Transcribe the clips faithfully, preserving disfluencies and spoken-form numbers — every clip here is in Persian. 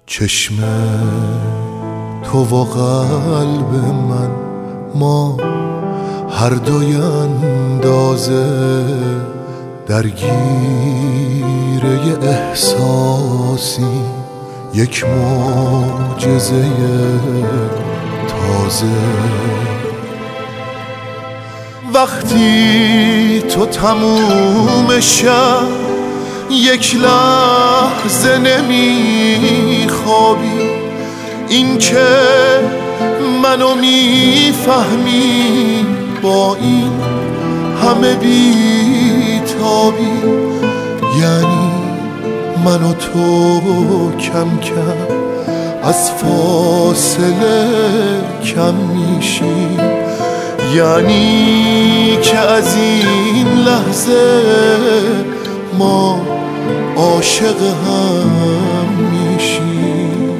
چشم تو و قلب من، ما هر دوی اندازه درگیر یه احساسی، یک معجزه تازه. وقتی تو تموم شب یک لحظه نمیخوابی، این که منو میفهمی با این همه بیتابی، یعنی من و تو کم کم از فاصله کم میشیم، یعنی که از این لحظه ما عاشق هم میشیم.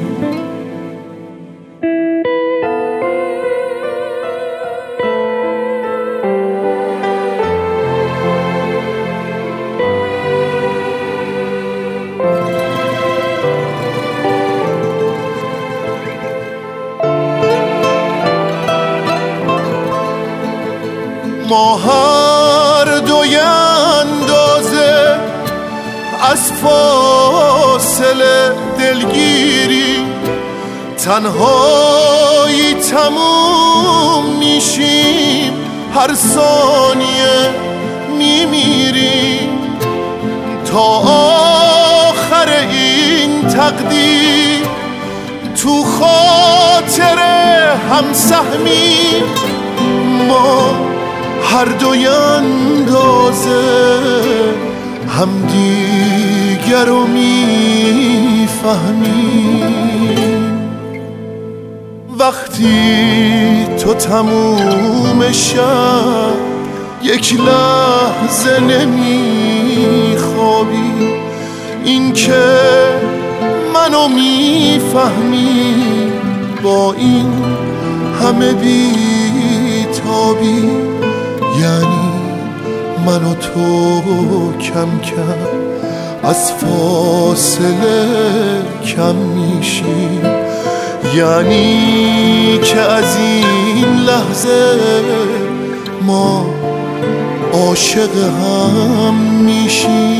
ما هر دوی اندازه از فاصله دلگیری، تنهایی تموم میشیم، هر ثانیه میمیریم، تا آخر این تقدیر تو خاطر هم سهمیم. ما هر دوی اندازه هم دیگر رو میفهمیم. وقتی تو تموم شب یک لحظه نمیخوابی، این که منو میفهمی با این همه بیتابی، یعنی من و تو کم کم از فاصله کم میشیم، یعنی که از این لحظه ما عاشق هم میشیم.